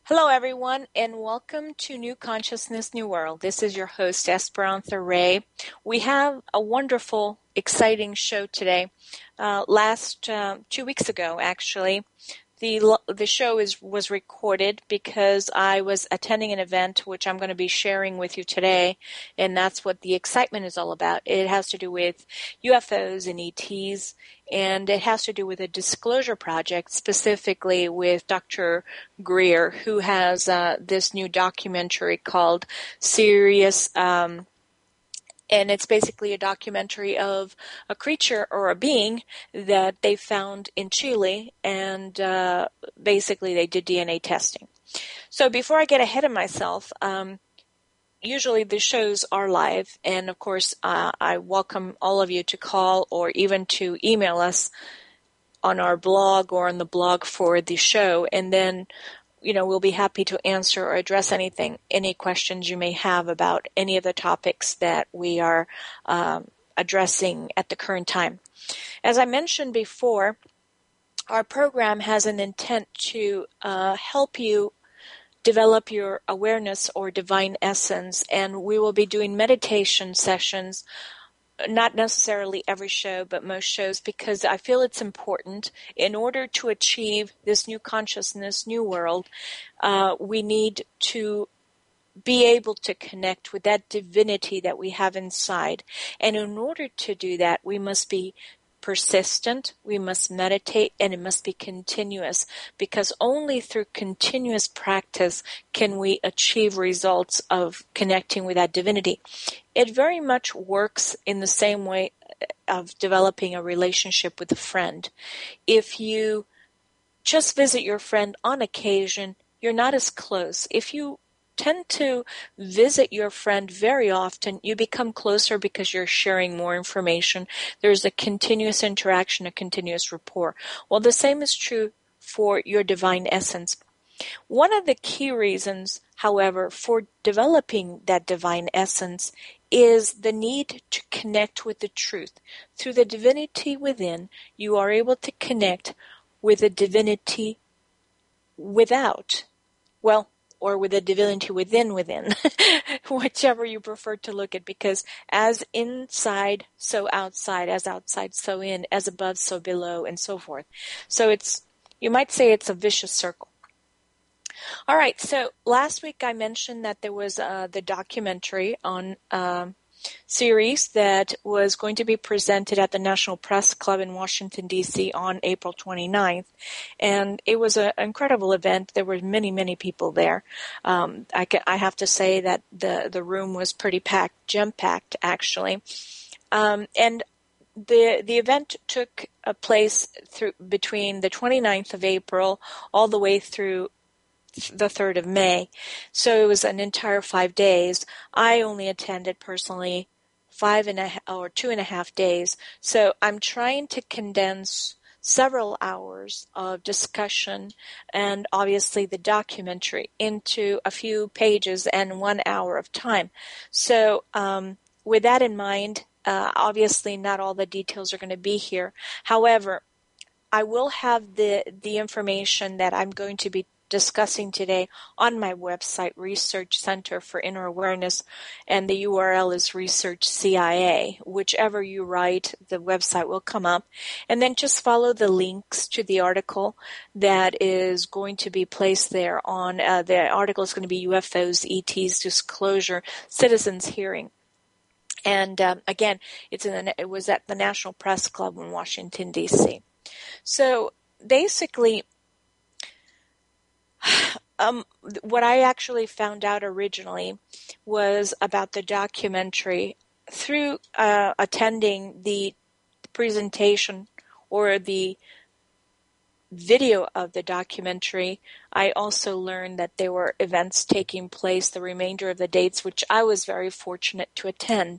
Hello, everyone, and welcome to New Consciousness, New World. This is your host, Esperanza Ray. We have a wonderful, exciting show today. Last 2 weeks ago, actually, the show was recorded because I was attending an event which I'm going to be sharing with you today, and that's what the excitement is all about. It has to do with UFOs and ETs, and it has to do with a disclosure project, specifically with Dr. Greer, who has this new documentary called Sirius. And it's basically a documentary of a creature or a being that they found in Chile, and basically they did DNA testing. So before I get ahead of myself, usually the shows are live, and of course I welcome all of you to call or even to email us on our blog or on the blog for the show, and then we'll be happy to answer or address any questions you may have about any of the topics that we are addressing at the current time. As I mentioned before, our program has an intent to help you develop your awareness or divine essence, and we will be doing meditation sessions. Not necessarily every show, but most shows, because I feel it's important. In order to achieve this new consciousness, new world, we need to be able to connect with that divinity that we have inside. And in order to do that, we must be persistent, we must meditate, and it must be continuous, because only through continuous practice can we achieve results of connecting with that divinity. It very much works in the same way of developing a relationship with a friend. If you just visit your friend on occasion, you're not as close. If you tend to visit your friend very often, you become closer because you're sharing more information. There's a continuous interaction, a continuous rapport. Well, the same is true for your divine essence. One of the key reasons, however, for developing that divine essence is the need to connect with the truth. Through the divinity within, you are able to connect with the divinity without, or with the divinity within, whichever you prefer to look at, because as inside, so outside, as outside, so in, as above, so below, and so forth. So you might say it's a vicious circle. All right, so last week I mentioned that there was the documentary on series that was going to be presented at the National Press Club in Washington, D.C. on April 29th. And it was an incredible event. There were many, many people there. I have to say that the room was pretty packed, jam-packed, actually. And the event took place between the 29th of April all the way through the 3rd of May. So it was an entire 5 days. I only attended personally 2.5 days. So I'm trying to condense several hours of discussion and obviously the documentary into a few pages and 1 hour of time. So with that in mind, obviously not all the details are going to be here. However, I will have the information that I'm going to be discussing today on my website, Research Center for Inner Awareness, and the URL is Research CIA. Whichever you write, the website will come up. And then just follow the links to the article that is going to be placed there on, the article is going to be UFOs, ETs, Disclosure, Citizens Hearing. And again, it was at the National Press Club in Washington, D.C. So basically, what I actually found out originally was about the documentary through attending the presentation or the video of the documentary. I also learned that there were events taking place the remainder of the dates, which I was very fortunate to attend.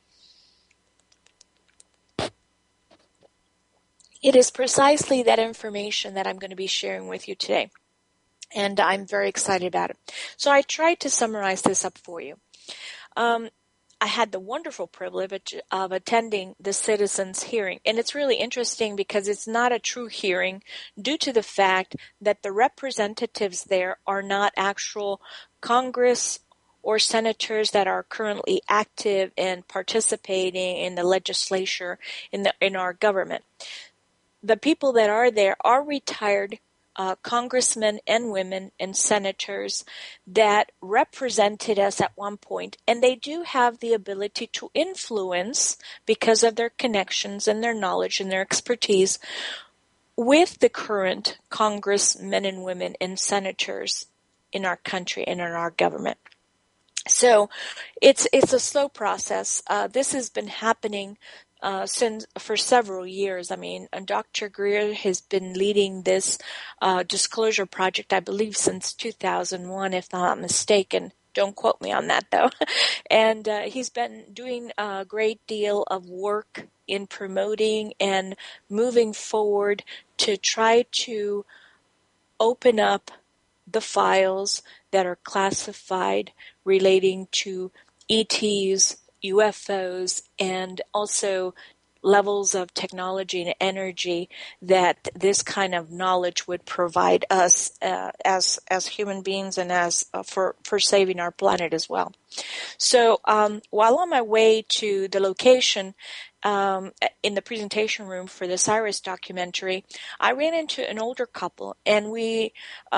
It is precisely that information that I'm going to be sharing with you today. And I'm very excited about it. So I tried to summarize this up for you. I had the wonderful privilege of attending the citizens' hearing. And it's really interesting because it's not a true hearing due to the fact that the representatives there are not actual Congress or senators that are currently active and participating in the legislature in our government. The people that are there are retired congressmen and women and senators that represented us at one point, and they do have the ability to influence, because of their connections and their knowledge and their expertise, with the current congressmen and women and senators in our country and in our government. So it's a slow process. This has been happening for several years. I mean, Dr. Greer has been leading this disclosure project, I believe, since 2001, if not mistaken. Don't quote me on that, though. And he's been doing a great deal of work in promoting and moving forward to try to open up the files that are classified relating to ETs, UFOs, and also levels of technology and energy that this kind of knowledge would provide us as human beings and as for saving our planet as well. So while on my way to the location in the presentation room for the Cyrus documentary, I ran into an older couple, and we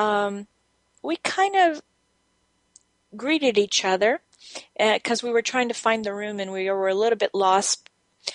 kind of greeted each other because we were trying to find the room and we were a little bit lost.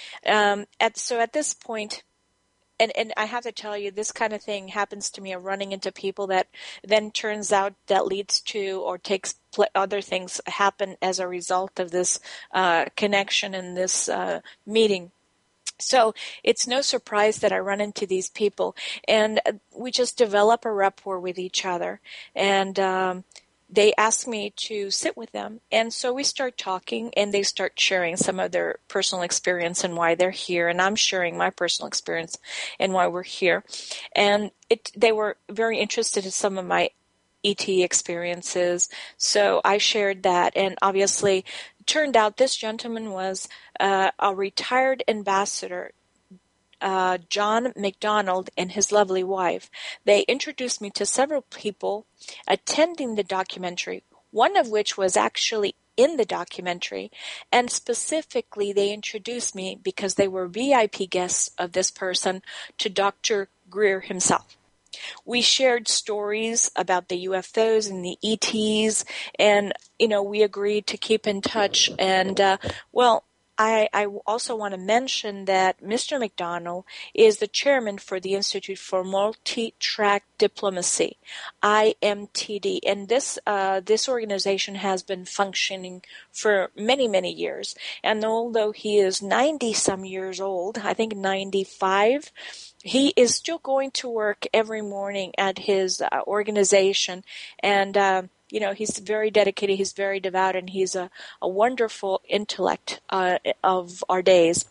So at this point, and I have to tell you, this kind of thing happens to me of running into people that then turns out that leads to or takes other things happen as a result of this connection and this meeting. So it's no surprise that I run into these people, and we just develop a rapport with each other. And they ask me to sit with them, and so we start talking, and they start sharing some of their personal experience and why they're here, and I'm sharing my personal experience and why we're here. And they were very interested in some of my ET experiences, so I shared that, and obviously it turned out this gentleman was a retired ambassador, John McDonald, and his lovely wife. They introduced me to several people attending the documentary, one of which was actually in the documentary, and specifically they introduced me because they were VIP guests of this person to Dr. Greer himself. We shared stories about the UFOs and the ETs, and we agreed to keep in touch. And I also want to mention that Mr. McDonald is the chairman for the Institute for Multi-Track Diplomacy, IMTD, and this organization has been functioning for many, many years. And although he is 90-some years old, I think 95, he is still going to work every morning at his organization, and he's very dedicated, he's very devout, and he's a wonderful intellect of our days.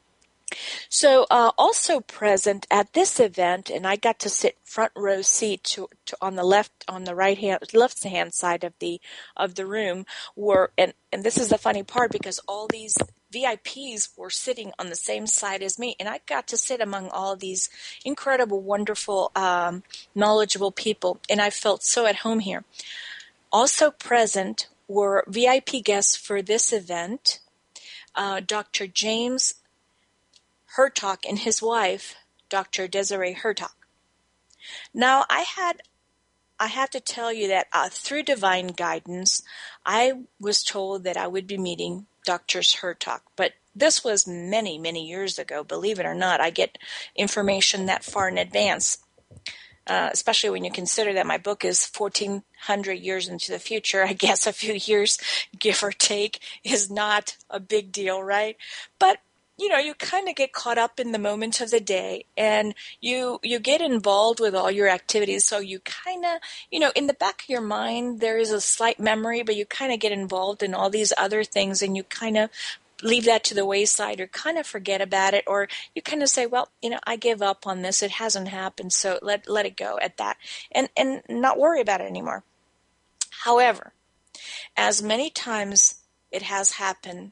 So also present at this event, and I got to sit front row seat to on the left hand side of the room, were and this is the funny part, because all these VIPs were sitting on the same side as me, and I got to sit among all these incredible, wonderful, knowledgeable people, and I felt so at home here. Also present were VIP guests for this event, Dr. James Hertog and his wife, Dr. Desiree Hertog. Now, I have to tell you that through divine guidance, I was told that I would be meeting Dr. Hertog, but this was many, many years ago. Believe it or not, I get information that far in advance. Especially when you consider that my book is 1,400 years into the future. I guess a few years, give or take, is not a big deal, right? But, you kind of get caught up in the moment of the day, and you get involved with all your activities. So you kind of, in the back of your mind, there is a slight memory, but you kind of get involved in all these other things, and you kind of leave that to the wayside or kind of forget about it, or you kind of say, well, I give up on this. It hasn't happened, so let it go at that, and not worry about it anymore. However, as many times it has happened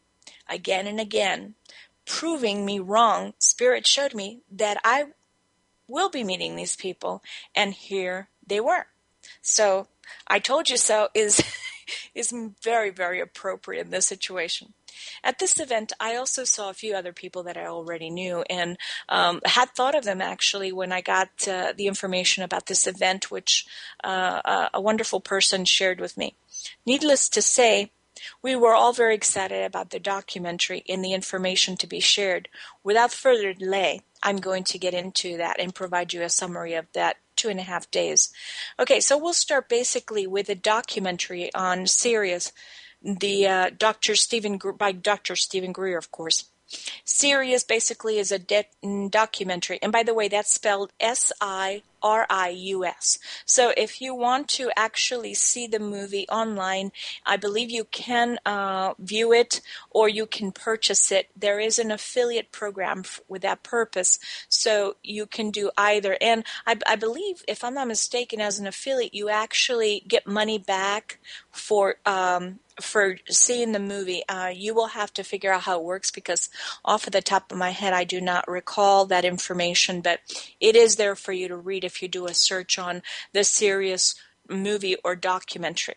again and again, proving me wrong. Spirit showed me that I will be meeting these people, and here they were. So I told you so is is very, very appropriate in this situation. At this event, I also saw a few other people that I already knew and had thought of them actually when I got the information about this event, which a wonderful person shared with me. Needless to say, we were all very excited about the documentary and the information to be shared. Without further delay, I'm going to get into that and provide you a summary of that 2.5 days. Okay, so we'll start basically with a documentary on Sirius, the by Dr. Stephen Greer, of course. Sirius basically is a documentary, and by the way, that's spelled Sirius. So if you want to actually see the movie online, I believe you can view it or you can purchase it. There is an affiliate program with that purpose, so you can do either. And I believe, if I'm not mistaken, as an affiliate, you actually get money back for seeing the movie. You will have to figure out how it works because off of the top of my head, I do not recall that information, but it is there for you to read if you do a search on the Sirius movie or documentary.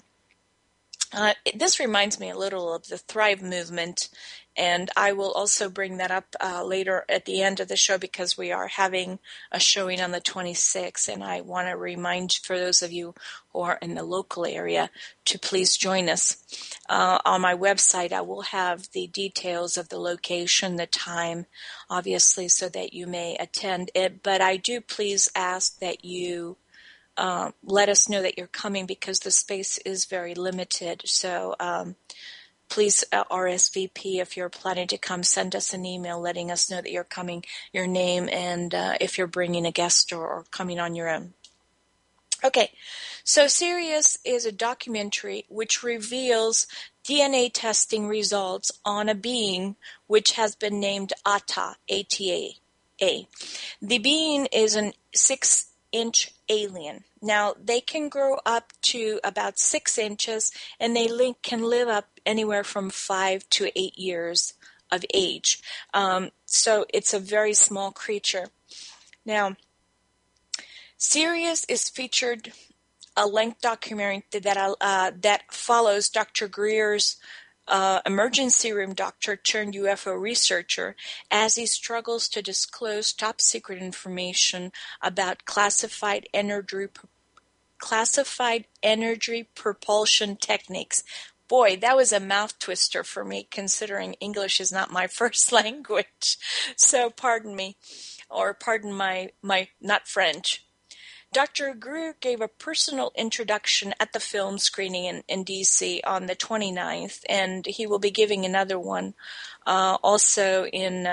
This reminds me a little of the Thrive movement, and I will also bring that up later at the end of the show because we are having a showing on the 26th, and I want to remind for those of you who are in the local area to please join us. On my website, I will have the details of the location, the time, obviously, so that you may attend it, but I do please ask that you let us know that you're coming because the space is very limited. So please RSVP if you're planning to come. Send us an email letting us know that you're coming, your name, and if you're bringing a guest or coming on your own. Okay, so Sirius is a documentary which reveals DNA testing results on a being which has been named Ata, A-T-A. The being is an 6-inch alien. Now, they can grow up to about 6 inches, and they can live up anywhere from 5 to 8 years of age. So it's a very small creature. Now, Sirius is featured a length documentary that follows Dr. Greer's emergency room doctor turned UFO researcher as he struggles to disclose top secret information about classified energy propulsion techniques. Boy, that was a mouth twister for me considering English is not my first language. So pardon me, or pardon my not French. Dr. Greer gave a personal introduction at the film screening in D.C. on the 29th, and he will be giving another one also in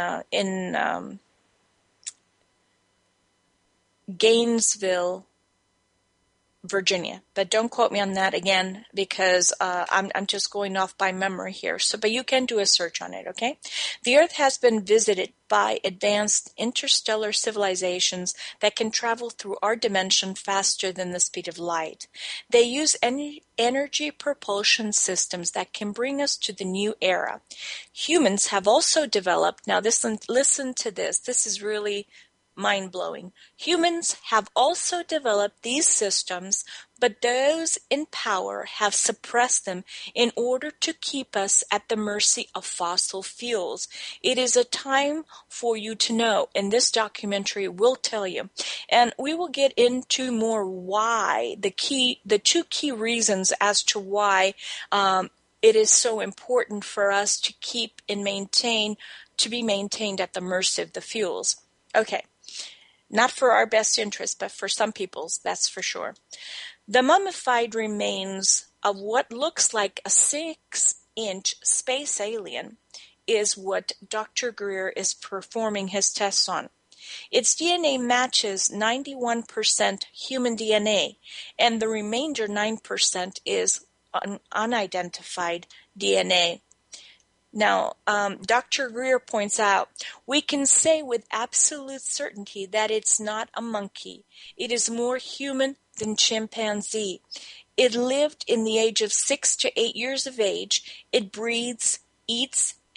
Gainesville, Virginia. But don't quote me on that again because I'm just going off by memory here. But you can do a search on it, okay? The Earth has been visited by advanced interstellar civilizations that can travel through our dimension faster than the speed of light. They use energy propulsion systems that can bring us to the new era. Humans have also developed, now listen to this, this is really mind-blowing. Humans have also developed these systems, but those in power have suppressed them in order to keep us at the mercy of fossil fuels. It is a time for you to know, and this documentary will tell you. And we will get into more why, the two key reasons as to why it is so important for us to keep and to be maintained at the mercy of the fuels. Okay. Not for our best interest, but for some people's, that's for sure. The mummified remains of what looks like a 6-inch space alien is what Dr. Greer is performing his tests on. Its DNA matches 91% human DNA, and the remainder 9% is unidentified DNA. Now, Dr. Greer points out, we can say with absolute certainty that it's not a monkey. It is more human than chimpanzee. It lived in the age of 6 to 8 years of age. It breathes, eats,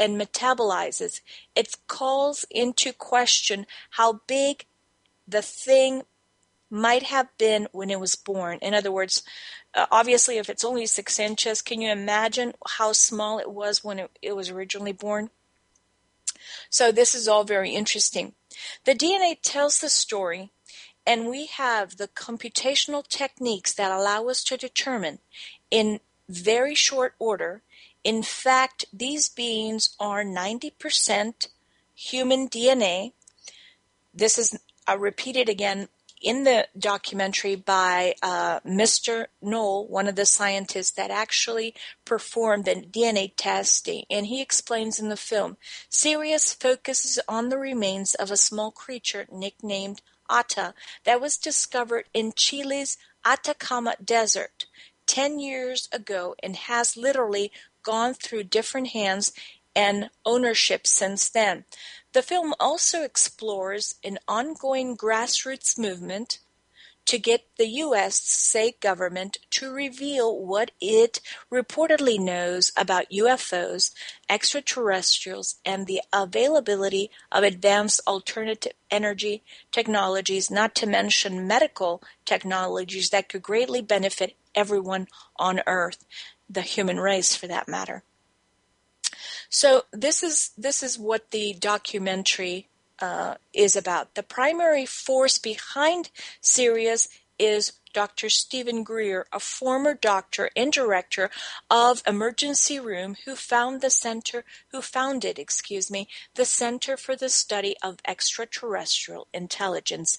and metabolizes. It calls into question how big the thing might have been when it was born. In other words, obviously, if it's only 6 inches, can you imagine how small it was when it was originally born? So this is all very interesting. The DNA tells the story, and we have the computational techniques that allow us to determine in very short order. In fact, these beings are 90% human DNA. This is repeated again in the documentary by Mr. Knoll, one of the scientists that actually performed the DNA testing, and he explains in the film, Sirius focuses on the remains of a small creature nicknamed Ata that was discovered in Chile's Atacama Desert 10 years ago and has literally gone through different hands and ownership since then. The film also explores an ongoing grassroots movement to get the U.S. state government to reveal what it reportedly knows about UFOs, extraterrestrials, and the availability of advanced alternative energy technologies, not to mention medical technologies that could greatly benefit everyone on Earth, the human race for that matter. So this is what the documentary is about. The primary force behind Sirius is Dr. Stephen Greer, a former doctor and director of Emergency Room who founded the Center for the Study of Extraterrestrial Intelligence,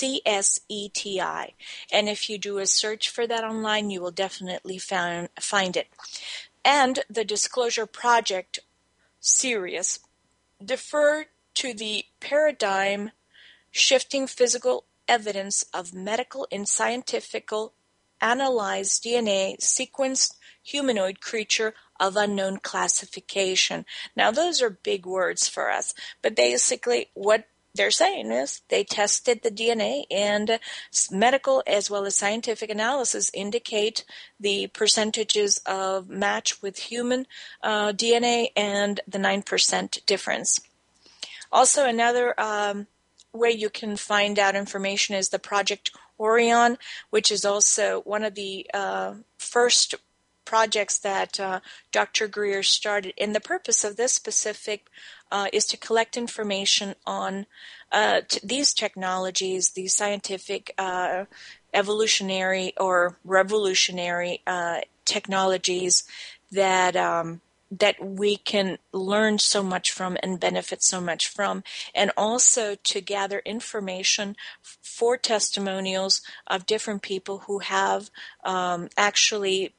CSETI. And if you do a search for that online, you will definitely find it. And the Disclosure Project, Sirius, defer to the paradigm shifting physical evidence of medical and scientific analyzed DNA sequenced humanoid creature of unknown classification. Now those are big words for us, but basically what they're saying is they tested the DNA, and medical as well as scientific analysis indicate the percentages of match with human DNA and the 9% difference. Also, another way you can find out information is the Project Orion, which is also one of the first projects that Dr. Greer started. And the purpose of this specific is to collect information on these technologies, these scientific evolutionary or revolutionary technologies that we can learn so much from and benefit so much from, and also to gather information for testimonials of different people who have actually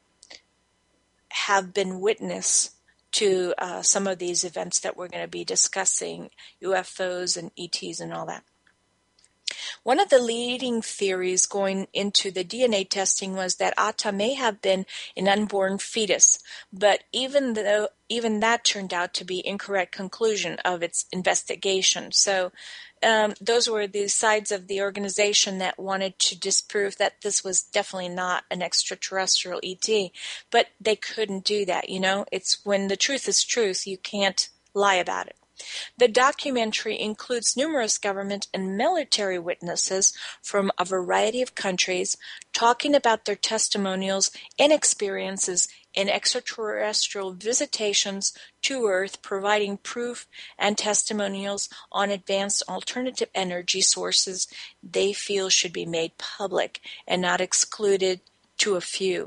have been witness to some of these events that we're going to be discussing, UFOs and ETs and all that. One of the leading theories going into the DNA testing was that Ata may have been an unborn fetus, but even that turned out to be incorrect conclusion of its investigation. So those were the sides of the organization that wanted to disprove that this was definitely not an extraterrestrial ET, but they couldn't do that. It's when the truth is truth, you can't lie about it. The documentary includes numerous government and military witnesses from a variety of countries talking about their testimonials and experiences in extraterrestrial visitations to Earth, providing proof and testimonials on advanced alternative energy sources they feel should be made public and not excluded to a few.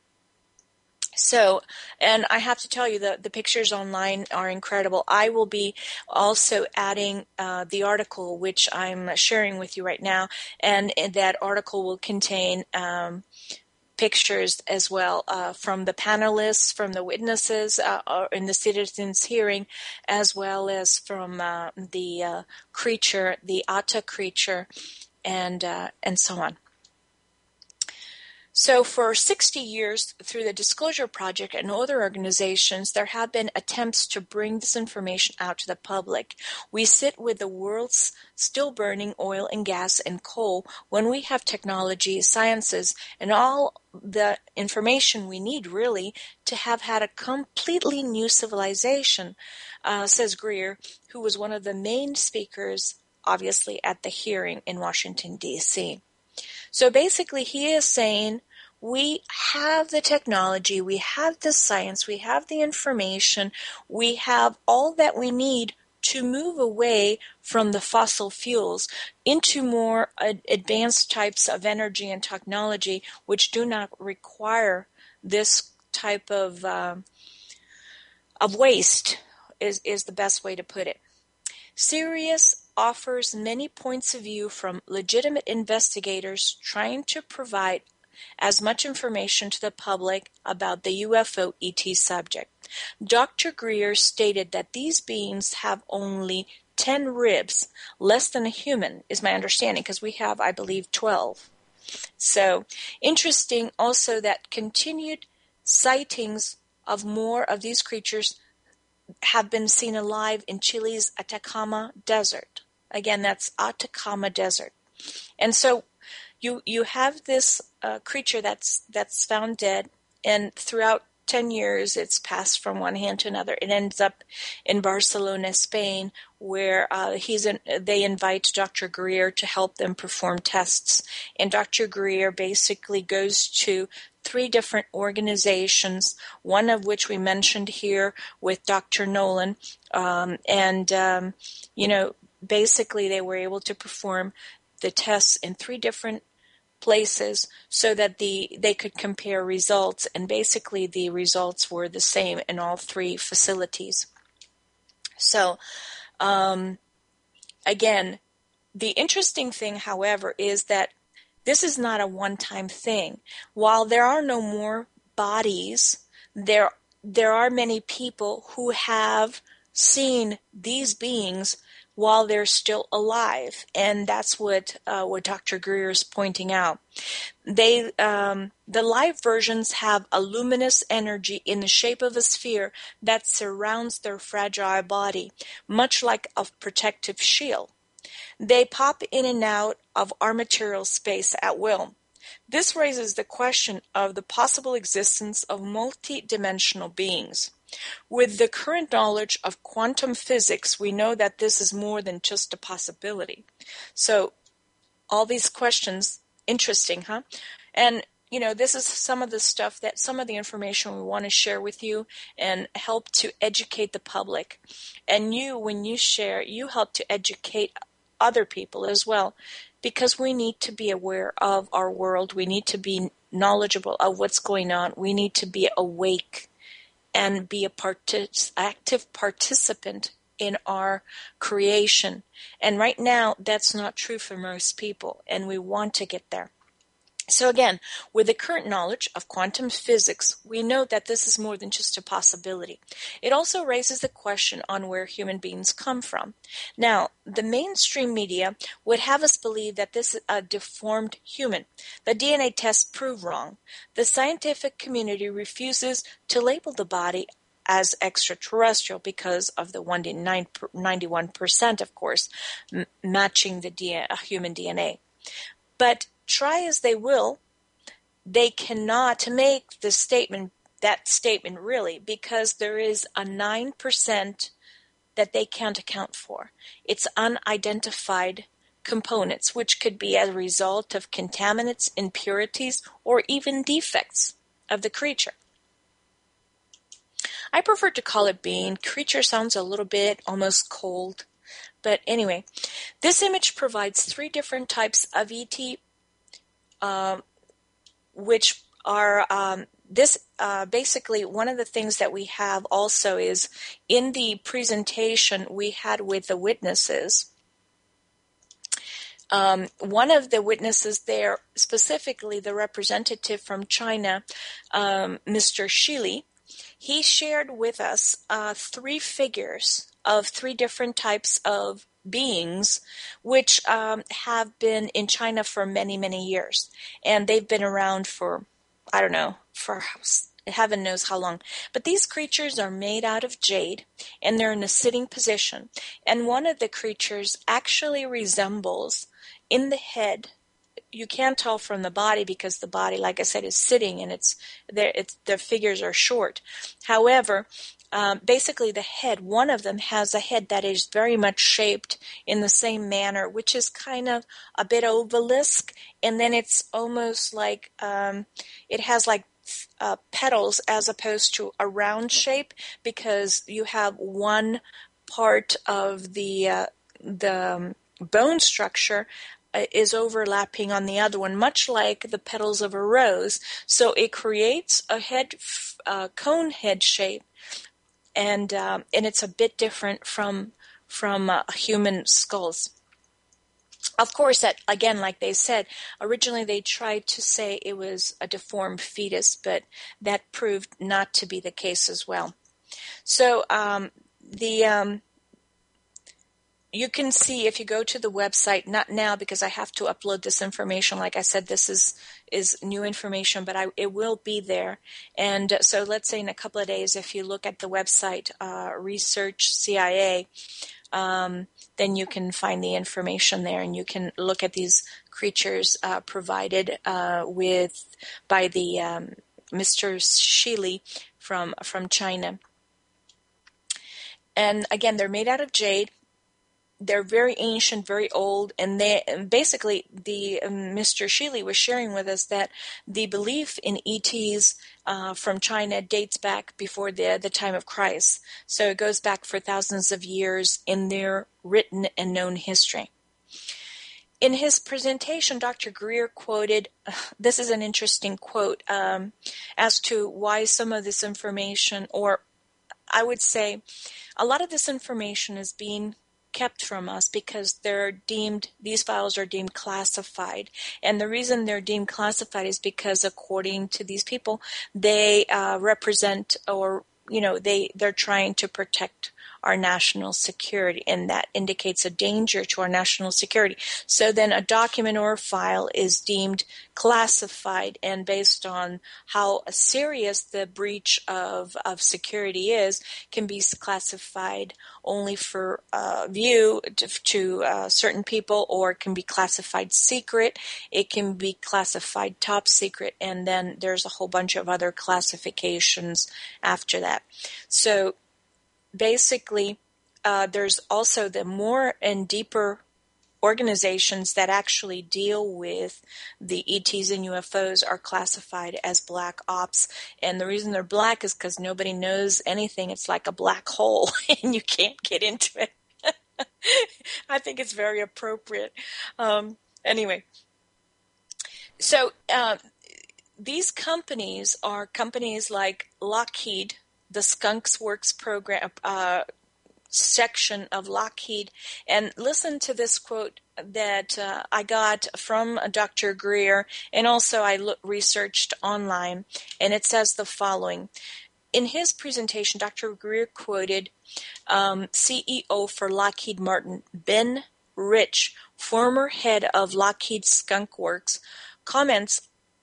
So, and I have to tell you that the pictures online are incredible. I will be also adding the article, which I'm sharing with you right now, and that article will contain pictures as well from the panelists, from the witnesses in the citizens' hearing, as well as from the creature, the Ata creature, and so on. So for 60 years, through the Disclosure Project and other organizations, there have been attempts to bring this information out to the public. We sit with the world's still burning oil and gas and coal when we have technology, sciences, and all the information we need really to have had a completely new civilization, says Greer, who was one of the main speakers, obviously, at the hearing in Washington, D.C. So basically, he is saying we have the technology, we have the science, we have the information, we have all that we need to move away from the fossil fuels into more advanced types of energy and technology, which do not require this type of waste, is the best way to put it. Sirius offers many points of view from legitimate investigators trying to provide as much information to the public about the UFO ET subject. Dr. Greer stated that these beings have only 10 ribs, less than a human, is my understanding, because we have, I believe, 12. So, interesting also that continued sightings of more of these creatures have been seen alive in Chile's Atacama Desert. Again, that's Atacama Desert. And so you have this creature that's found dead, and throughout 10 years it's passed from one hand to another. It ends up in Barcelona, Spain, where they invite Dr. Greer to help them perform tests. And Dr. Greer basically goes to 3 different organizations, one of which we mentioned here with Dr. Nolan. Basically they were able to perform the tests in 3 different places so that they could compare results, and basically the results were the same in all 3 facilities. So, again, the interesting thing, however, is that this is not a one-time thing. While there are no more bodies, there are many people who have seen these beings while they're still alive, and that's what Dr. Greer is pointing out. The live versions have a luminous energy in the shape of a sphere that surrounds their fragile body, much like a protective shield. They pop in and out of our material space at will. This raises the question of the possible existence of multi-dimensional beings. With the current knowledge of quantum physics, we know that this is more than just a possibility. So, all these questions, interesting, huh? And, this is some of the information we want to share with you and help to educate the public. And when you share, you help to educate other people as well, because we need to be aware of our world. We need to be knowledgeable of what's going on. We need to be awake and be active participant in our creation. And right now, that's not true for most people, and we want to get there. So again, with the current knowledge of quantum physics, we know that this is more than just a possibility. It also raises the question on where human beings come from. Now, the mainstream media would have us believe that this is a deformed human. The DNA tests prove wrong. The scientific community refuses to label the body as extraterrestrial because of the 91%, of course, matching the human DNA. But try as they will, they cannot make that statement really, because there is a 9% that they can't account for. It's unidentified components, which could be as a result of contaminants, impurities, or even defects of the creature. I prefer to call it being. Creature sounds a little bit almost cold. But anyway, this image provides 3 different types of ET, which are basically one of the things that we have also is in the presentation we had with the witnesses. One of the witnesses there, specifically the representative from China, Mr. Shili, he shared with us 3 figures of 3 different types of beings, which have been in China for many, many years. And they've been around for, I don't know, for heaven knows how long. But these creatures are made out of jade, and they're in a sitting position. And one of the creatures actually resembles, in the head, you can't tell from the body because the body, like I said, is sitting, and the figures are short. However, basically the head, one of them has a head that is very much shaped in the same manner, which is kind of a bit ovalisk, and then it's almost like it has like petals as opposed to a round shape, because you have one part of the bone structure is overlapping on the other one, much like the petals of a rose. So it creates a cone head shape, and it's a bit different from human skulls. Of course, that, again, like they said, originally they tried to say it was a deformed fetus, but that proved not to be the case as well. So you can see, if you go to the website, not now because I have to upload this information. Like I said, this is new information, but it will be there. And so let's say in a couple of days, if you look at the website, Research CIA, then you can find the information there, and you can look at these creatures provided by the Mr. Shili from China. And again, they're made out of jade. They're very ancient, very old, and basically the Mr. Shili was sharing with us that the belief in ETs from China dates back before the time of Christ. So it goes back for thousands of years in their written and known history. In his presentation, Dr. Greer quoted, this is an interesting quote, as to why some of this information, or I would say a lot of this information is being kept from us because these files are deemed classified. And the reason they're deemed classified is because, according to these people, they represent, or they're trying to protect our national security, and that indicates a danger to our national security. So then a document or a file is deemed classified, and based on how serious the breach of security is, can be classified only for view to certain people, or it can be classified secret, it can be classified top secret, and then there's a whole bunch of other classifications after that. So basically, there's also the more and deeper organizations that actually deal with the ETs and UFOs are classified as black ops. And the reason they're black is because nobody knows anything. It's like a black hole, and you can't get into it. I think it's very appropriate. Anyway, so these companies are companies like Lockheed, the Skunks Works program section of Lockheed. And listen to this quote that I got from Dr. Greer, and also I researched online, and it says the following. In his presentation, Dr. Greer quoted CEO for Lockheed Martin, Ben Rich, former head of Lockheed Skunk Works, comments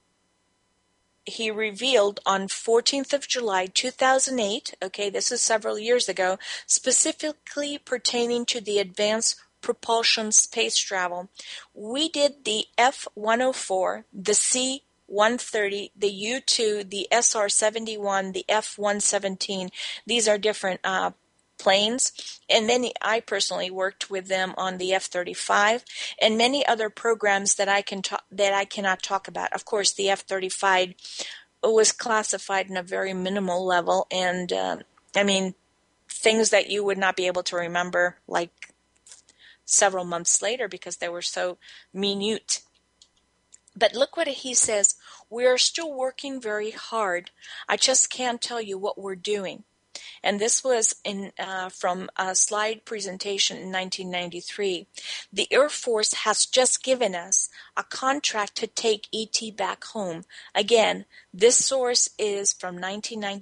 he revealed on 14th of July, 2008, okay, this is several years ago, specifically pertaining to the advanced propulsion space travel. We did the F-104, the C-130, the U-2, the SR-71, the F-117. These are different planes, and then I personally worked with them on the F-35 and many other programs that I cannot talk about. Of course, the F-35 was classified in a very minimal level, and things that you would not be able to remember like several months later because they were so minute. But look what he says. We are still working very hard. I just can't tell you what we're doing. And this was from a slide presentation in 1993. The Air Force has just given us a contract to take ET back home. Again, this source is from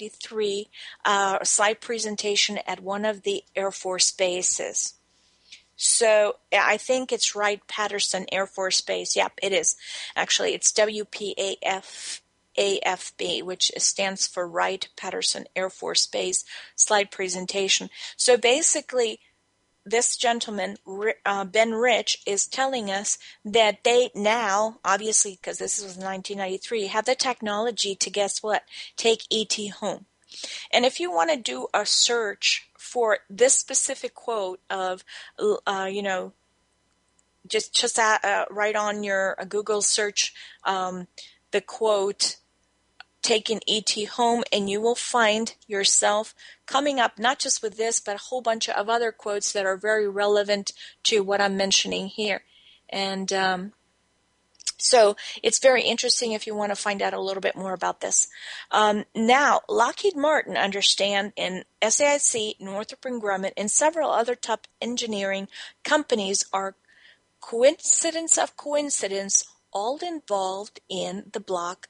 1993, a slide presentation at one of the Air Force bases. So I think it's Wright-Patterson Air Force Base. Yep, it is. Actually, it's WPAFB, which stands for Wright-Patterson Air Force Base. Slide presentation. So basically, this gentleman, Ben Rich, is telling us that they now, obviously because this was 1993, have the technology to, guess what, take ET home. And if you want to do a search for this specific quote of, just write on your Google search the quote, taking ET home, and you will find yourself coming up not just with this, but a whole bunch of other quotes that are very relevant to what I'm mentioning here. And so it's very interesting if you want to find out a little bit more about this. Now, Lockheed Martin, understand, and SAIC, Northrop & Grumman, and several other top engineering companies are, coincidence of coincidence, all involved in the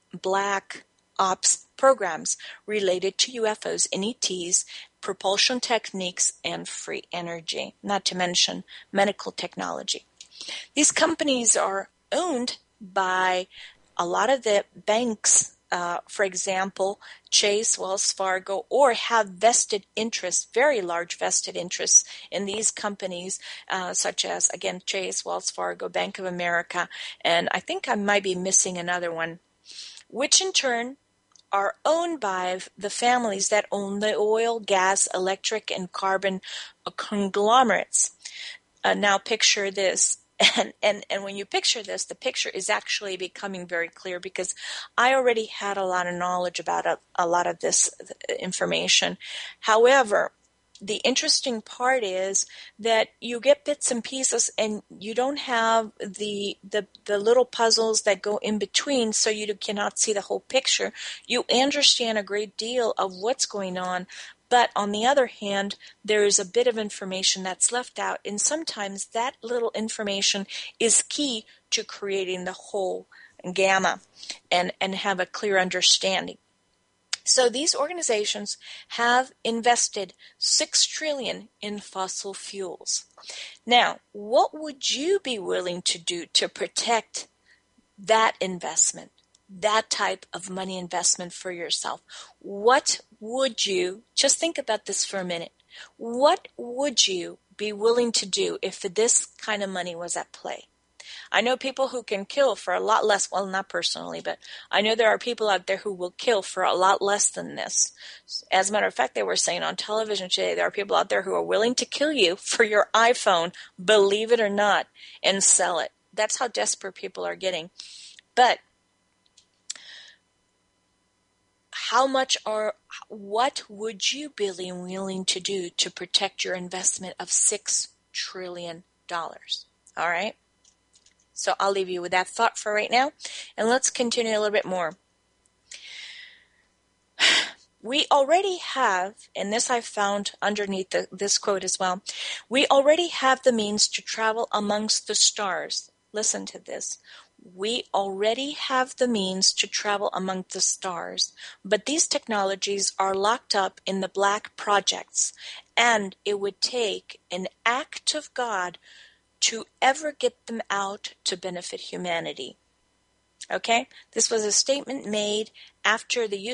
Black Ops programs related to UFOs and ETs, propulsion techniques, and free energy, not to mention medical technology. These companies are owned by a lot of the banks, for example, Chase, Wells Fargo, or have vested interests, very large vested interests in these companies, such as, again, Chase, Wells Fargo, Bank of America, and I think I might be missing another one, which in turn are owned by the families that own the oil, gas, electric, and carbon conglomerates. Now picture this. And when you picture this, the picture is actually becoming very clear because I already had a lot of knowledge about a lot of this information. However, the interesting part is that you get bits and pieces and you don't have the little puzzles that go in between, so you cannot see the whole picture. You understand a great deal of what's going on, but on the other hand, there is a bit of information that's left out, and sometimes that little information is key to creating the whole gamma and have a clear understanding. So these organizations have invested $6 trillion in fossil fuels. Now, what would you be willing to do to protect that investment, that type of money investment for yourself? What would you, just think about this for a minute, what would you be willing to do if this kind of money was at play? I know people who can kill for a lot less, well, not personally, but I know there are people out there who will kill for a lot less than this. As a matter of fact, they were saying on television today, there are people out there who are willing to kill you for your iPhone, believe it or not, and sell it. That's how desperate people are getting. But what would you be willing to do to protect your investment of $6 trillion? All right? So I'll leave you with that thought for right now, and let's continue a little bit more. We already have, and this I found underneath this quote as well, we already have the means to travel amongst the stars. Listen to this. We already have the means to travel among the stars, but these technologies are locked up in the black projects, and it would take an act of God to ever get them out to benefit humanity. Okay, this was a statement made after the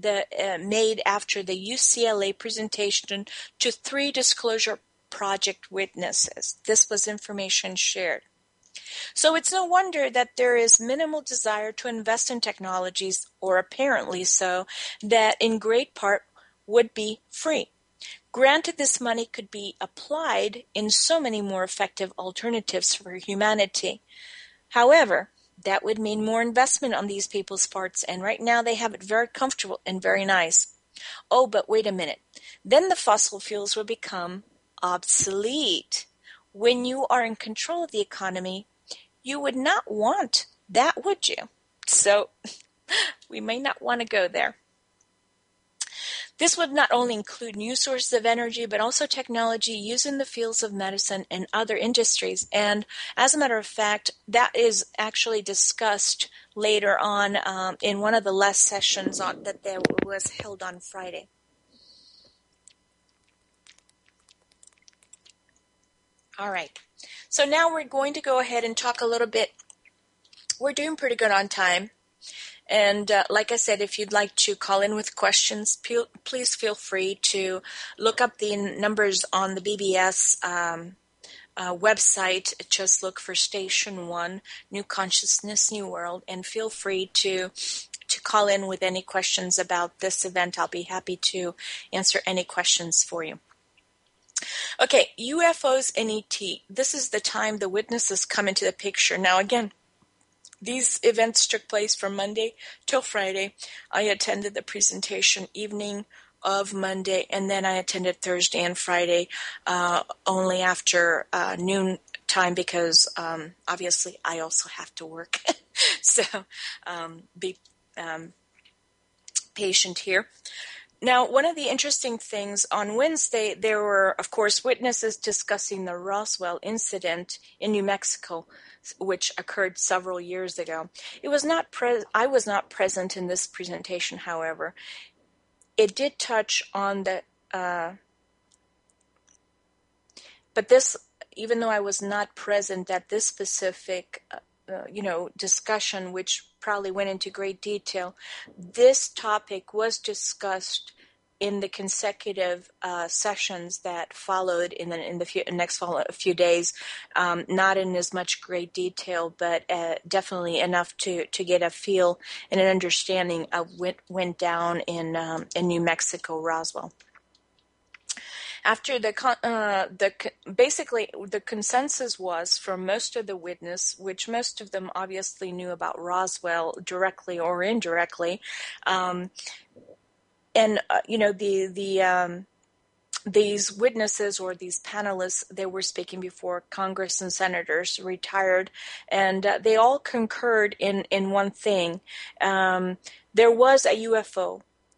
UCLA presentation to 3 Disclosure Project witnesses. This was information shared. So it's no wonder that there is minimal desire to invest in technologies, or apparently so, that in great part would be free. Granted, this money could be applied in so many more effective alternatives for humanity. However, that would mean more investment on these people's parts, and right now they have it very comfortable and very nice. Oh, but wait a minute. Then the fossil fuels will become obsolete. When you are in control of the economy, you would not want that, would you? So we may not want to go there. This would not only include new sources of energy, but also technology used in the fields of medicine and other industries. And as a matter of fact, that is actually discussed later on in one of the last sessions that there was held on Friday. All right. So now we're going to go ahead and talk a little bit. We're doing pretty good on time. And like I said, if you'd like to call in with questions, please feel free to look up the numbers on the BBS website. Just look for Station 1, New Consciousness, New World, and feel free to call in with any questions about this event. I'll be happy to answer any questions for you. Okay, UFOs and ET. This is the time the witnesses come into the picture. Now, again, these events took place from Monday till Friday. I attended the presentation evening of Monday, and then I attended Thursday and Friday only after noon time because obviously I also have to work. So be patient here. Now, one of the interesting things on Wednesday, there were, of course, witnesses discussing the Roswell incident in New Mexico, which occurred several years ago. I was not present in this presentation, however. It did touch on the, but this, even though I was not present at this specific, discussion, which probably went into great detail, this topic was discussed in the consecutive sessions that followed in the next few days, not in as much great detail, but definitely enough to get a feel and an understanding of what went down in New Mexico, Roswell. After basically the consensus was from most of the witness, which most of them obviously knew about Roswell directly or indirectly, these witnesses or these panelists, they were speaking before Congress and senators, retired, and they all concurred in one thing. There was a UFO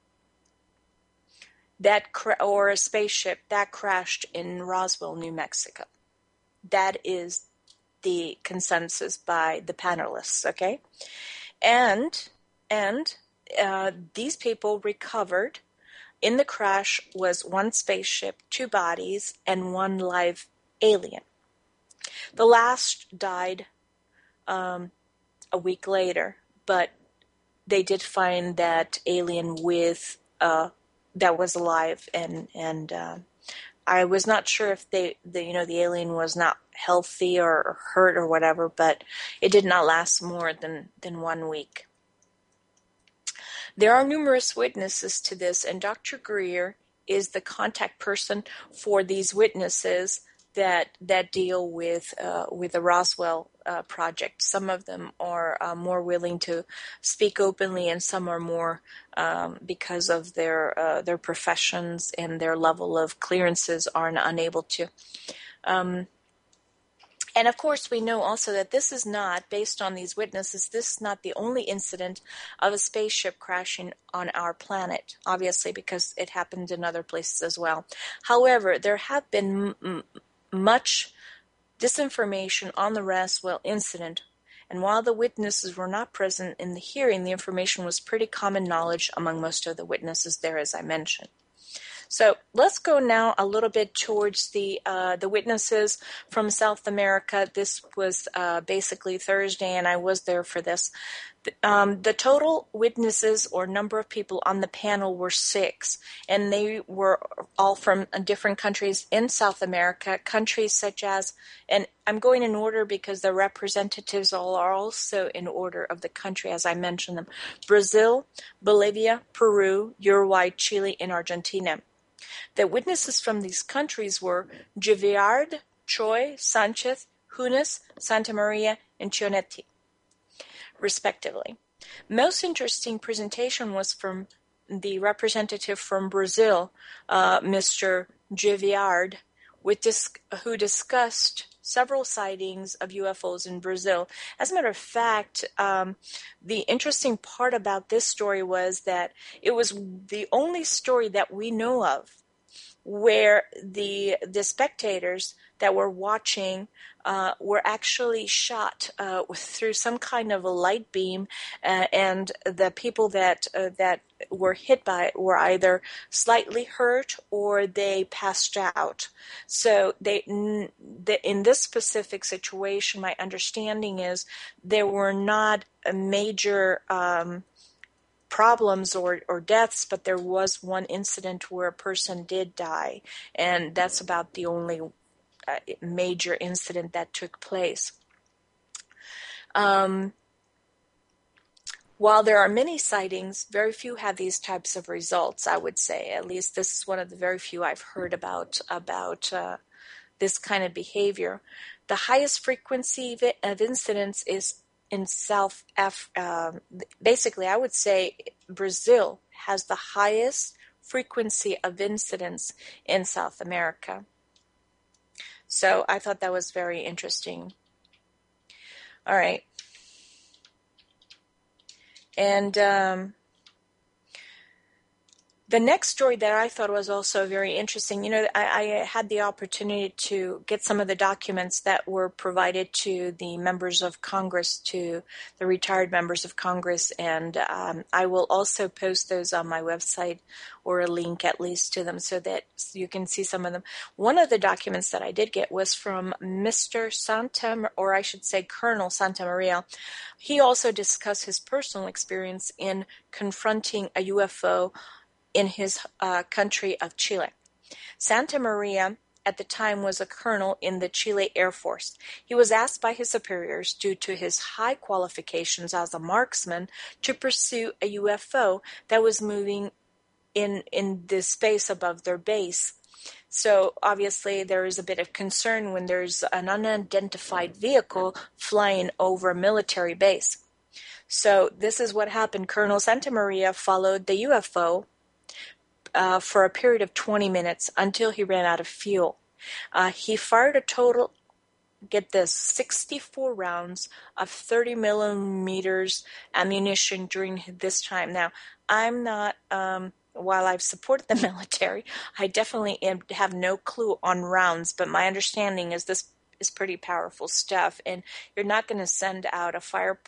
or a spaceship that crashed in Roswell, New Mexico. That is the consensus by the panelists, okay? And these people recovered. In the crash was one spaceship, 2 bodies, and 1 live alien. The last died a week later, but they did find that alien with that was alive, and I was not sure if the alien was not healthy or hurt or whatever, but it did not last more than 1 week. There are numerous witnesses to this, and Dr. Greer is the contact person for these witnesses that deal with the Roswell project. Some of them are more willing to speak openly, and some are more because of their professions and their level of clearances are unable to. And of course, we know also that this is not, based on these witnesses, this is not the only incident of a spaceship crashing on our planet, obviously, because it happened in other places as well. However, there have been much disinformation on the Roswell incident, and while the witnesses were not present in the hearing, the information was pretty common knowledge among most of the witnesses there, as I mentioned. So let's go now a little bit towards the witnesses from South America. This was basically Thursday, and I was there for this. The total witnesses or number of people on the panel were 6, and they were all from different countries in South America, countries such as, and I'm going in order because the representatives are also in order of the country as I mentioned them: Brazil, Bolivia, Peru, Uruguay, Chile, and Argentina. The witnesses from these countries were Giviard, Choi, Sanchez, Hunes, Santa Maria, and Chionetti, respectively. Most interesting presentation was from the representative from Brazil, Mr. Giviard, who discussed several sightings of UFOs in Brazil. As a matter of fact, the interesting part about this story was that it was the only story that we know of where the spectators that were watching were actually shot through some kind of a light beam, and the people that were hit by it were either slightly hurt or they passed out. So in this specific situation, my understanding is there were not a major problems or deaths, but there was one incident where a person did die, and that's about the only major incident that took place. While there are many sightings, very few have these types of results, I would say. At least this is one of the very few I've heard about this kind of behavior. The highest frequency of incidents is in South Africa. Basically, I would say Brazil has the highest frequency of incidents in South America. So I thought that was very interesting. All right. And the next story that I thought was also very interesting, I had the opportunity to get some of the documents that were provided to the members of Congress, to the retired members of Congress, and I will also post those on my website, or a link at least to them, so that you can see some of them. One of the documents that I did get was from Mr. or I should say Colonel Santamaria. He also discussed his personal experience in confronting a UFO in his country of Chile. Santamaria at the time was a colonel in the Chile Air Force. He was asked by his superiors, due to his high qualifications as a marksman, to pursue a UFO that was moving in the space above their base. So obviously there is a bit of concern when there's an unidentified vehicle flying over a military base. So this is what happened. Colonel Santamaria followed the UFO for a period of 20 minutes until he ran out of fuel. He fired a total, get this, 64 rounds of 30 millimeters ammunition during this time. Now, I'm not, while I've supported the military, I definitely have no clue on rounds, but my understanding is this is pretty powerful stuff, and you're not going to send out a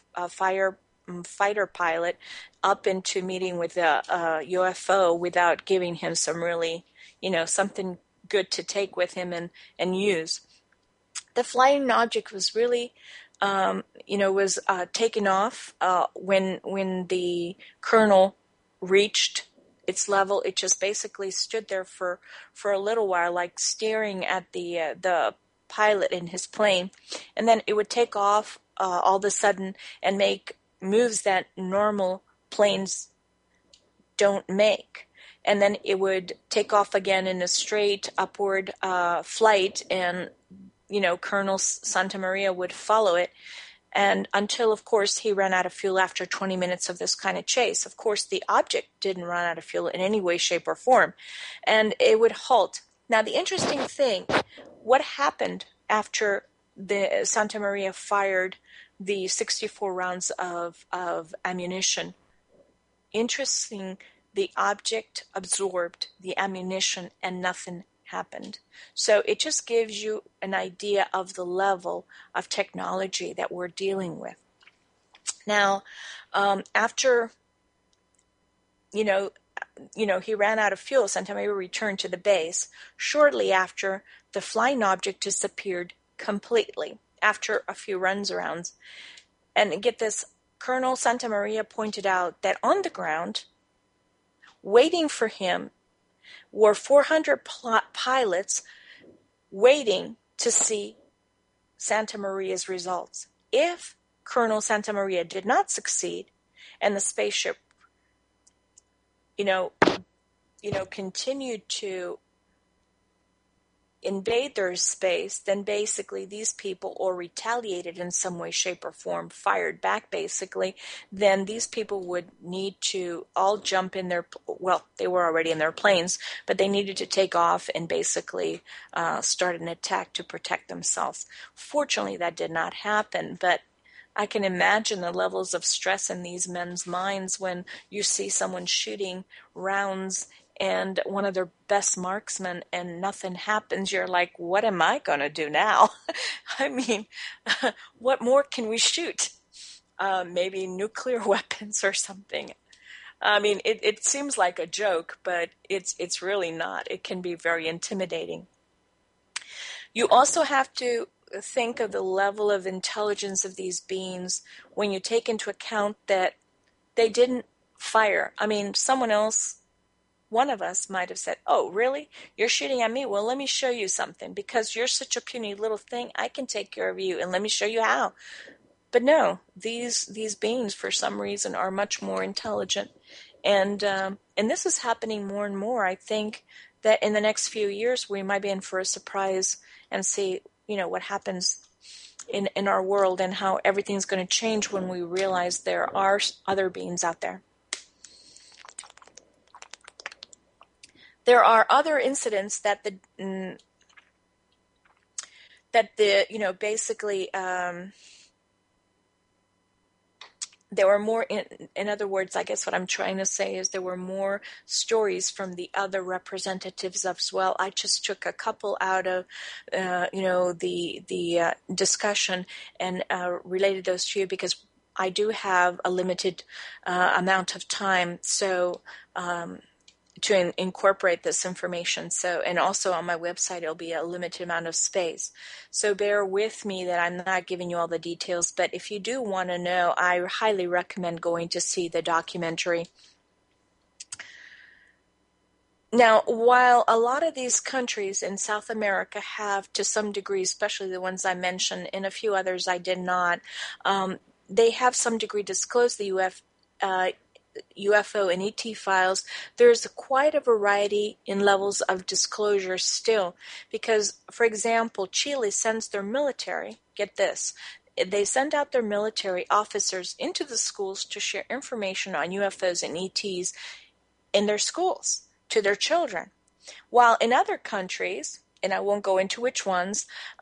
fighter pilot up into meeting with a UFO without giving him some really, something good to take with him and use. The flying object was really, was taken off when the colonel reached its level. It just basically stood there for a little while, like staring at the pilot in his plane, and then it would take off all of a sudden and make moves that normal planes don't make. And then it would take off again in a straight upward flight, and, Colonel Santamaria would follow it. And until, of course, he ran out of fuel after 20 minutes of this kind of chase. Of course, the object didn't run out of fuel in any way, shape, or form. And it would halt. Now, the interesting thing, what happened after the Santamaria fired the 64 rounds of ammunition? Interesting, the object absorbed the ammunition and nothing happened. So it just gives you an idea of the level of technology that we're dealing with. Now, after, he ran out of fuel, Santamaria returned to the base. Shortly after, the flying object disappeared completely after a few runs arounds. And get this, Colonel Santamaria pointed out that on the ground, waiting for him, were 400 pilots waiting to see Santamaria's results. If Colonel Santamaria did not succeed, and the spaceship, continued to invade their space, then basically these people, or retaliated in some way, shape, or form, fired back basically, then these people would need to all jump in they were already in their planes, but they needed to take off and basically start an attack to protect themselves. Fortunately, that did not happen, but I can imagine the levels of stress in these men's minds when you see someone shooting rounds and one of their best marksmen, and nothing happens, you're like, what am I going to do now? I mean, what more can we shoot? Maybe nuclear weapons or something. I mean, it seems like a joke, but it's really not. It can be very intimidating. You also have to think of the level of intelligence of these beings when you take into account that they didn't fire. I mean, someone else, one of us might have said, oh, really? You're shooting at me? Well, let me show you something. Because you're such a puny little thing, I can take care of you, and let me show you how. But no, these beings, for some reason, are much more intelligent. And this is happening more and more. I think that in the next few years, we might be in for a surprise and see, what happens in our world and how everything's going to change when we realize there are other beings out there. There are other incidents that basically there were more, in other words, I guess what I'm trying to say is there were more stories from the other representatives as well. I just took a couple out of, the discussion and related those to you because I do have a limited amount of time. So, to incorporate this information. So, and also on my website, it'll be a limited amount of space. So bear with me that I'm not giving you all the details, but if you do want to know, I highly recommend going to see the documentary. Now, while a lot of these countries in South America have, to some degree, especially the ones I mentioned, and a few others I did not, they have some degree disclosed the UFO and ET files. There's quite a variety in levels of disclosure still, because, for example, Chile sends their military, get this, they send out their military officers into the schools to share information on UFOs and ETs in their schools to their children. While in other countries, and I won't go into which ones,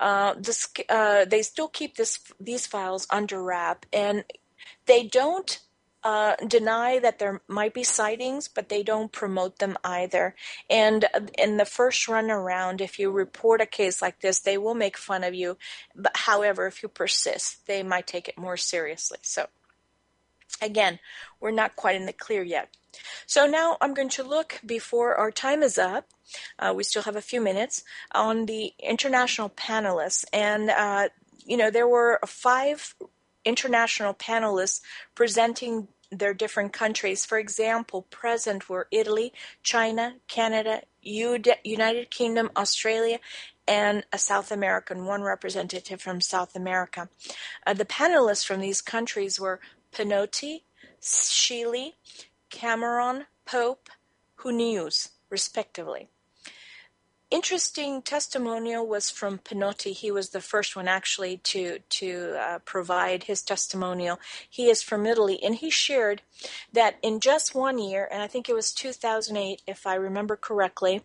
they still keep these files under wrap, and they don't deny that there might be sightings, but they don't promote them either. And in the first run around, if you report a case like this, they will make fun of you. But however, if you persist, they might take it more seriously. So again, we're not quite in the clear yet. So now I'm going to look, before our time is up, we still have a few minutes, on the international panelists. And, there were 5 international panelists presenting their different countries. For example, present were Italy, China, Canada, United Kingdom, Australia, and a South American, one representative from South America. The panelists from these countries were Pinotti, Sheely, Cameron, Pope, Hunius, respectively. Interesting testimonial was from Pinotti. He was the first one actually to provide his testimonial. He is from Italy, and he shared that in just 1 year, and I think it was 2008, if I remember correctly,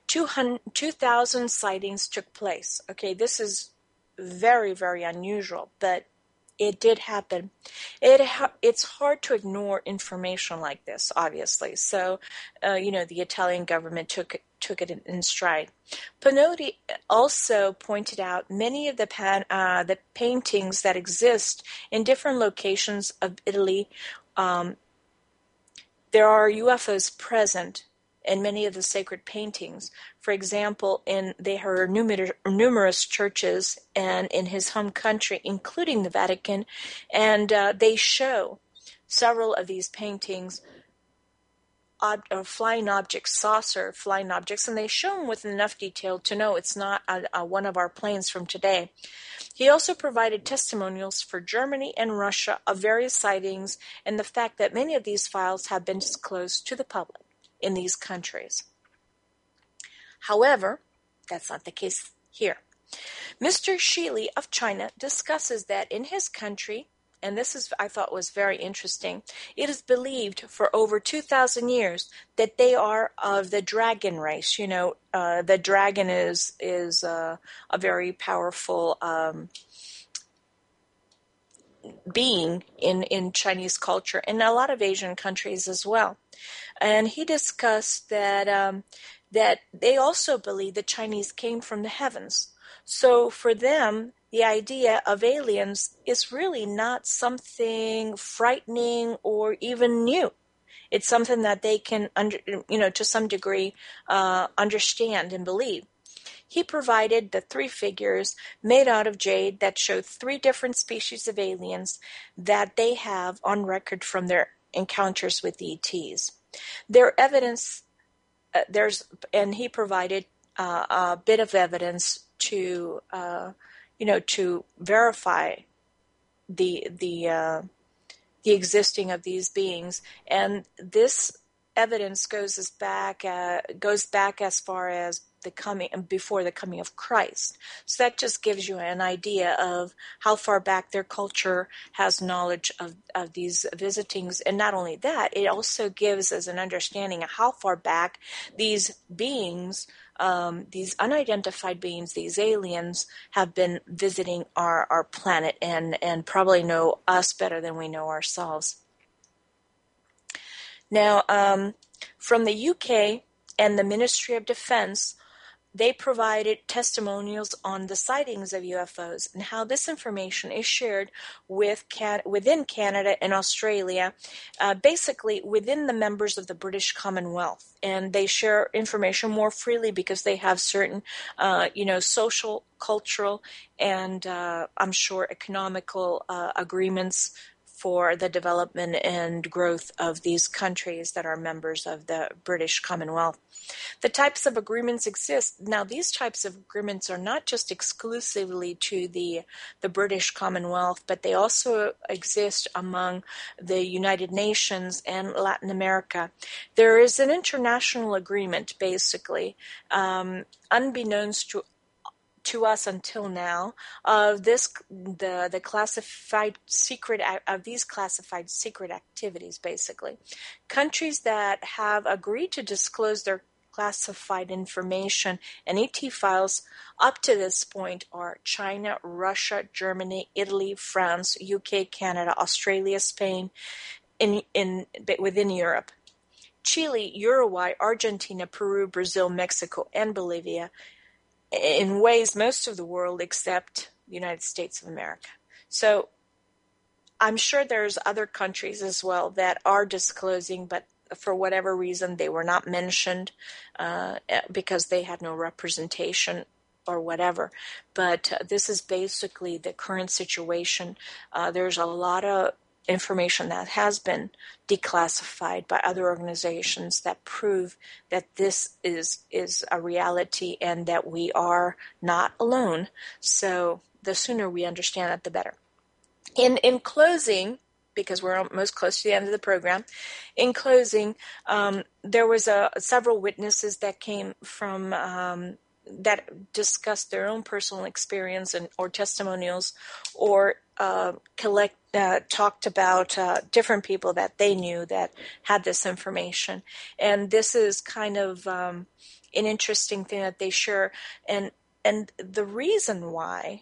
2,000 sightings took place. Okay, this is very, very unusual, but it did happen. It's hard to ignore information like this, obviously. So, the Italian government took it in stride. Pinotti also pointed out many of the paintings that exist in different locations of Italy. There are UFOs present in many of the sacred paintings. For example, there are numerous churches and in his home country, including the Vatican, and they show several of these paintings, flying objects, saucer flying objects, and they show them with enough detail to know it's not one of our planes from today. He also provided testimonials for Germany and Russia of various sightings and the fact that many of these files have been disclosed to the public in these countries. However, that's not the case here. Mr. Sheely of China discusses that in his country, and this I thought was very interesting, it is believed for over 2,000 years that they are of the dragon race. The dragon is a very powerful being in Chinese culture and a lot of Asian countries as well. And he discussed that that they also believe the Chinese came from the heavens. So for them, the idea of aliens is really not something frightening or even new. It's something that they can, to some degree, understand and believe. He provided the three figures made out of jade that show three different species of aliens that they have on record from their encounters with ETs. Their evidence, and he provided a bit of evidence to, to verify the existing of these beings, and this evidence goes back as far as before the coming of Christ. So that just gives you an idea of how far back their culture has knowledge of these visitings. And not only that, it also gives us an understanding of how far back these beings, these unidentified beings, these aliens, have been visiting our planet and probably know us better than we know ourselves. Now, from the UK and the Ministry of Defense, they provided testimonials on the sightings of UFOs and how this information is shared within Canada and Australia, basically within the members of the British Commonwealth. And they share information more freely because they have certain, social, cultural, and I'm sure economical agreements for the development and growth of these countries that are members of the British Commonwealth. The types of agreements exist. Now, these types of agreements are not just exclusively to the British Commonwealth, but they also exist among the United Nations and Latin America. There is an international agreement, basically, unbeknownst to us until now, of the classified secret of these classified secret activities. Basically, countries that have agreed to disclose their classified information and ET files up to this point are China, Russia, Germany, Italy, France, UK, Canada, Australia, Spain, within Europe. Chile, Uruguay, Argentina, Peru, Brazil, Mexico, and Bolivia, in ways most of the world except the United States of America. So I'm sure there's other countries as well that are disclosing, but for whatever reason they were not mentioned because they had no representation or whatever. But this is basically the current situation. There's a lot of information that has been declassified by other organizations that prove that this is a reality and that we are not alone. So the sooner we understand that, the better. In closing, because we're almost close to the end of the program, in closing, there was several witnesses that came from that discussed their own personal experience or testimonials, or talked about different people that they knew that had this information. And this is kind of an interesting thing that they share. And the reason why,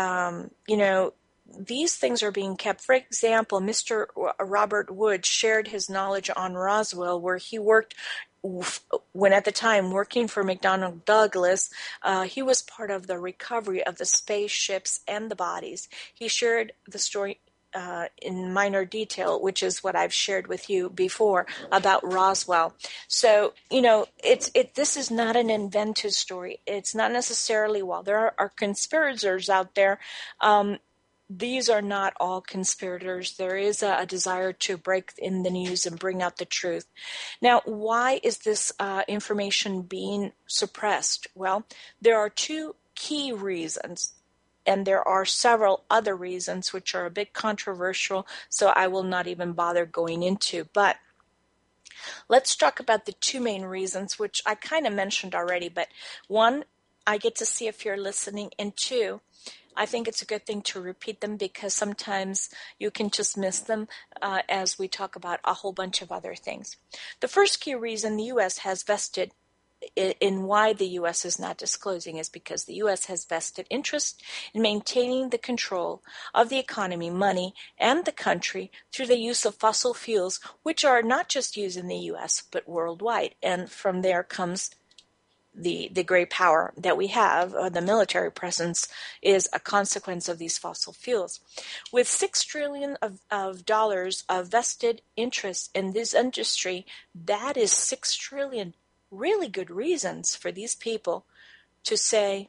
these things are being kept. For example, Mr. Robert Wood shared his knowledge on Roswell, where he worked when at the time working for McDonnell Douglas. He was part of the recovery of the spaceships and the bodies. He shared the story in minor detail, which is what I've shared with you before about Roswell. So, this is not an invented story. It's not necessarily, while there are conspirators out there, these are not all conspirators. There is a desire to break in the news and bring out the truth. Now, why is this information being suppressed? Well, there are two key reasons, and there are several other reasons which are a bit controversial, so I will not even bother going into. But let's talk about the two main reasons, which I kind of mentioned already. But one, I get to see if you're listening, and two, I think it's a good thing to repeat them because sometimes you can just miss them as we talk about a whole bunch of other things. The first key reason, the U.S. has vested in why the U.S. is not disclosing is because the U.S. has vested interest in maintaining the control of the economy, money, and the country through the use of fossil fuels, which are not just used in the U.S., but worldwide. And from there comes the great power that we have. The military presence is a consequence of these fossil fuels. With $6 trillion of dollars of vested interest in this industry, that is $6 trillion really good reasons for these people to say,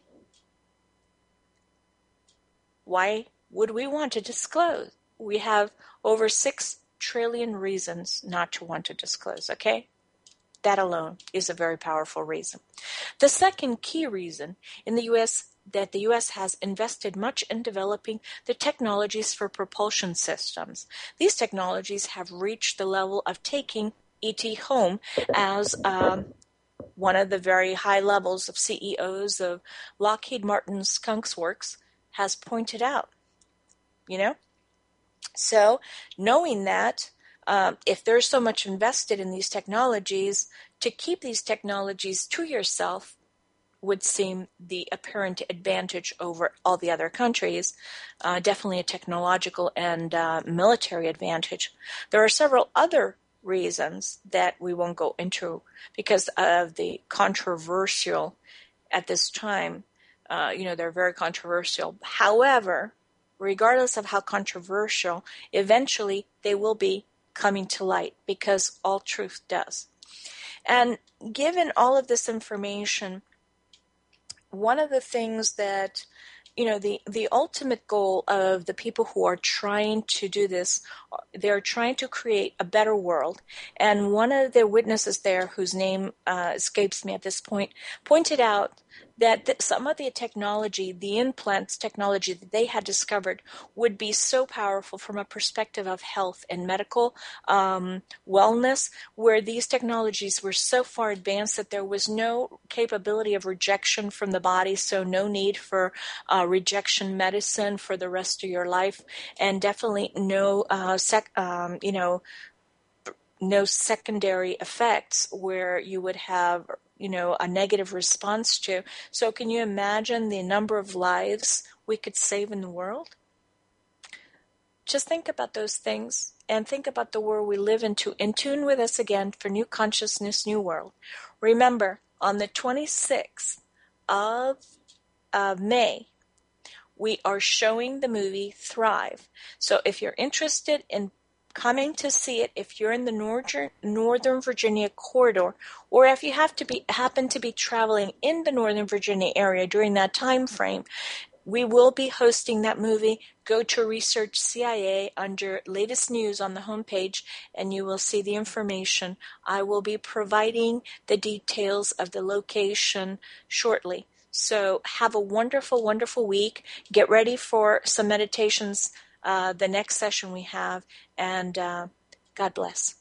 why would we want to disclose? We have over 6 trillion reasons not to want to disclose, okay? That alone is a very powerful reason. The second key reason in the U.S. that the U.S. has invested much in developing the technologies for propulsion systems. These technologies have reached the level of taking ET home, as one of the very high levels of CEOs of Lockheed Martin Skunk Works has pointed out. So knowing that, if there's so much invested in these technologies, to keep these technologies to yourself would seem the apparent advantage over all the other countries, definitely a technological and military advantage. There are several other reasons that we won't go into because of the controversial at this time. They're very controversial. However, regardless of how controversial, eventually they will be coming to light because all truth does. And given all of this information, one of the things that, the ultimate goal of the people who are trying to do this, they're trying to create a better world. And one of the witnesses there, whose name escapes me at this point, pointed out that some of the technology, the implants technology that they had discovered would be so powerful from a perspective of health and medical wellness, where these technologies were so far advanced that there was no capability of rejection from the body, so no need for rejection medicine for the rest of your life, and definitely no secondary effects where you would have a negative response to. So can you imagine the number of lives we could save in the world? Just think about those things and think about the world we live into. And tune with us again for New Consciousness, New World. Remember, on the 26th of May, we are showing the movie Thrive. So if you're interested in coming to see it, if you're in the Northern Virginia corridor, or if you happen to be traveling in the Northern Virginia area during that time frame, we will be hosting that movie. Go to Research CIA under latest news on the homepage, and you will see the information. I will be providing the details of the location shortly. So have a wonderful, wonderful week. Get ready for some meditations the next session we have, and God bless.